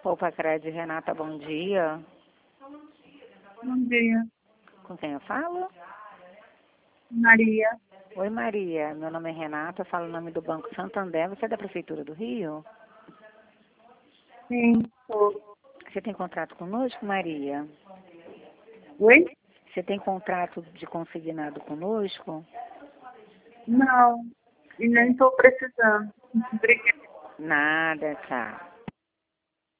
Opa, Cred, Renata, bom dia. Bom dia, Com quem eu falo? Maria. Oi, Maria. Meu nome é Renata, eu falo o nome do Banco Santander. Você é da Prefeitura do Rio? Sim, sou. Você tem contrato conosco, Maria? Oi? Você tem contrato de consignado conosco? Não, e nem estou precisando. Obrigada. Nada, tá.